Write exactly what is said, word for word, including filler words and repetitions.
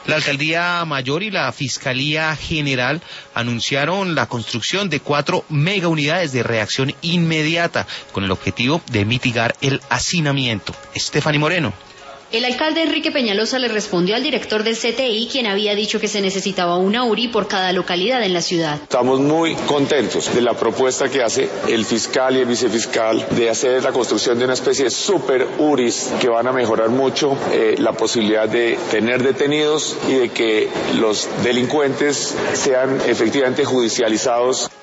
La Alcaldía Mayor y la Fiscalía General anunciaron la construcción de cuatro megaunidades de reacción inmediata con el objetivo de mitigar el hacinamiento. Estefanía Moreno. El alcalde Enrique Peñalosa le respondió al director del C T I, quien había dicho que se necesitaba una U R I por cada localidad en la ciudad. Estamos muy contentos de la propuesta que hace el fiscal y el vicefiscal de hacer la construcción de una especie de super U R Is que van a mejorar mucho eh, la posibilidad de tener detenidos y de que los delincuentes sean efectivamente judicializados.